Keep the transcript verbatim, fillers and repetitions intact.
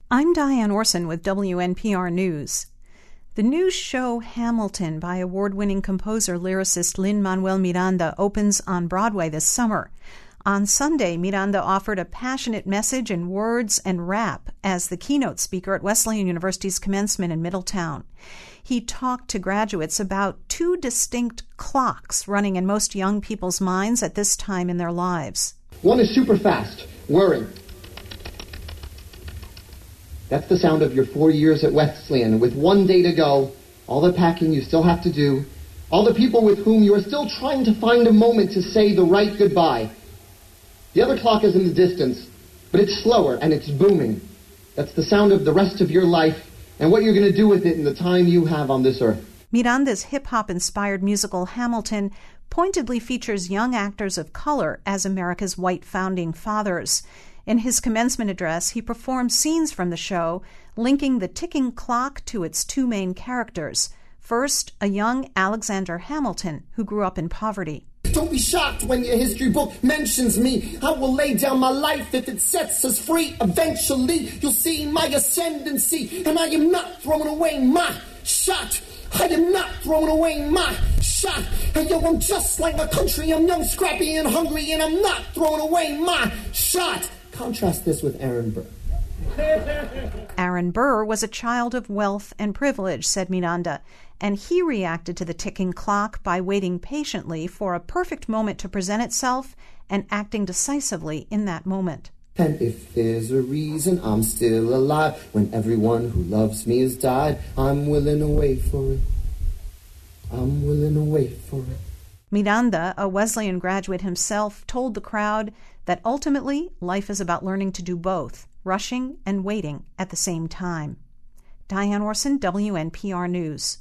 I'm Diane Orson with W N P R News. The new show Hamilton by award-winning composer-lyricist Lin-Manuel Miranda opens on Broadway this summer. On Sunday, Miranda offered a passionate message in words and rap as the keynote speaker at Wesleyan University's commencement in Middletown. He talked to graduates about two distinct clocks running in most young people's minds at this time in their lives. One is super fast, whirring. That's the sound of your four years at Wesleyan, with one day to go, all the packing you still have to do, all the people with whom you are still trying to find a moment to say the right goodbye. The other clock is in the distance, but it's slower and it's booming. That's the sound of the rest of your life and what you're going to do with it in the time you have on this earth. Miranda's hip-hop-inspired musical Hamilton pointedly features young actors of color as America's white founding fathers. In his commencement address, he performed scenes from the show, linking the ticking clock to its two main characters. First, a young Alexander Hamilton, who grew up in poverty. Don't be shocked when your history book mentions me. I will lay down my life if it sets us free. Eventually, you'll see my ascendancy, and I am not throwing away my shot. I am not throwing away my shot. And yo, I'm just like my country. I'm young, scrappy, and hungry, and I'm not throwing away my shot. Contrast this with Aaron Burr. Aaron Burr was a child of wealth and privilege, said Miranda, and he reacted to the ticking clock by waiting patiently for a perfect moment to present itself and acting decisively in that moment. And if there's a reason I'm still alive, when everyone who loves me has died, I'm willing to wait for it. I'm willing to wait for it. Miranda, a Wesleyan graduate himself, told the crowd that ultimately life is about learning to do both, rushing and waiting at the same time. Diane Orson, W N P R News.